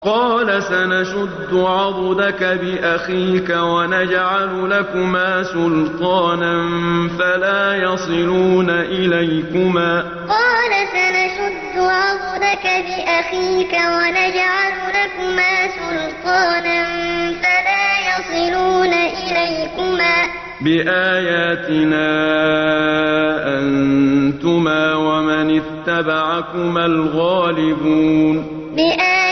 قال سنشد عضدك بأخيك ونجعل لكما سلطانا فلا يصلون إليكما قال سنشد عضدك بأخيك ونجعل لكما سلطانا فلا يصلون إليكما بآياتنا أنتما ومن اتبعكما الغالبون